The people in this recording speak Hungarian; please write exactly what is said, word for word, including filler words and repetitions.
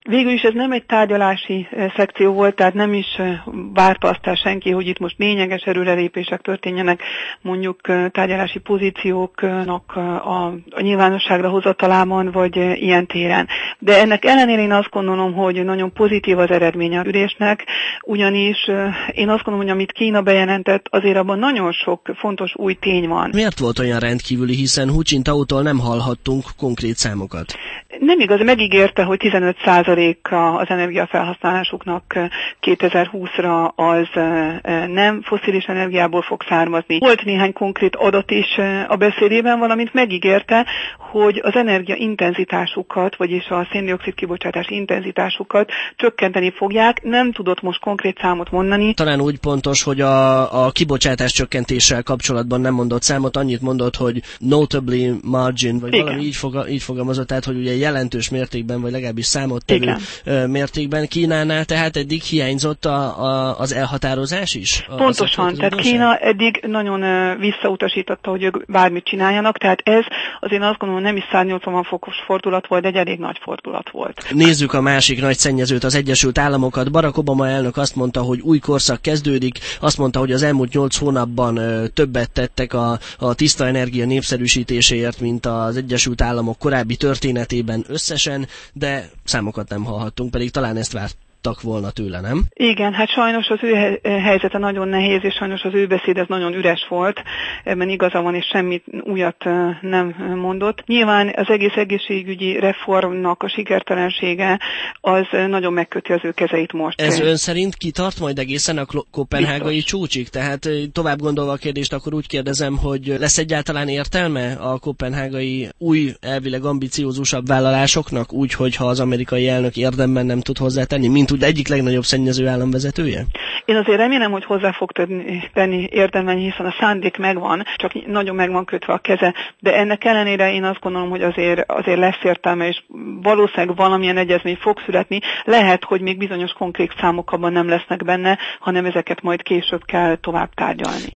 Végül is ez nem egy tárgyalási szekció volt, tehát nem is várta azt el senki, hogy itt most lényeges előrelépések történjenek, mondjuk tárgyalási pozícióknak a, a nyilvánosságra hozatalában, vagy ilyen téren. De ennek ellenére én azt gondolom, hogy nagyon pozitív az eredménye az ülésnek, ugyanis én azt gondolom, hogy amit Kína bejelentett, azért abban nagyon sok fontos új tény van. Miért volt olyan rendkívüli, hiszen Hu Jintao-tól nem hallhattunk konkrét számokat? Nem igaz, megígérte, hogy tizenöt százaléka az energiafelhasználásuknak kétezer-húszra az nem fosszilis energiából fog származni. Volt néhány konkrét adat is a beszédében, valamint megígérte, hogy az energiaintenzitásukat, vagyis a szén-dioxid kibocsátás intenzitásukat csökkenteni fogják. Nem tudott most konkrét számot mondani. Talán úgy pontos, hogy a, a kibocsátás csökkentéssel kapcsolatban nem mondott számot, annyit mondott, hogy notably margin, vagy Igen. valami így, foga, így fogalmazott, tehát, hogy ugye jelentős mértékben, vagy legalábbis számottevő mértékben Kínánál, tehát eddig hiányzott a, a, az elhatározás is? Pontosan, tehát Kína eddig nagyon visszautasította, hogy ők bármit csináljanak, tehát ez azért azt gondolom nem is száznyolcvan fokos fordulat volt, de egy elég nagy fordulat volt. Nézzük a másik nagy szennyezőt, az Egyesült Államokat. Barack Obama elnök azt mondta, hogy új korszak kezdődik, azt mondta, hogy az elmúlt nyolc hónapban többet tettek a, a tiszta energia népszerűsítéséért, mint az Egyesült Államok korábbi történetében összesen, de számokat nem hallhattunk, pedig talán ezt várt volna tőle, nem? Igen, hát sajnos az ő helyzete nagyon nehéz, és sajnos az ő beszéd ez nagyon üres volt, ebben igaza van, és semmit újat nem mondott. Nyilván az egész egészségügyi reformnak a sikertelensége az nagyon megköti az ő kezeit most. Ez ön szerint kitart majd egészen a koppenhágai csúcsig? Tehát tovább gondolva a kérdést, akkor úgy kérdezem, hogy lesz egyáltalán értelme a koppenhágai új, elvileg ambiciózusabb vállalásoknak, úgy, hogyha az amerikai elnök érdemben nem tud hozzátenni, mint úgy egyik legnagyobb szennyező állam vezetője? Én azért remélem, hogy hozzá fog tenni érdemben, hiszen a szándék megvan, csak nagyon meg van kötve a keze, de ennek ellenére én azt gondolom, hogy azért, azért lesz értelme, és valószínűleg valamilyen egyezmény fog születni. Lehet, hogy még bizonyos konkrét számok abban nem lesznek benne, hanem ezeket majd később kell tovább tárgyalni.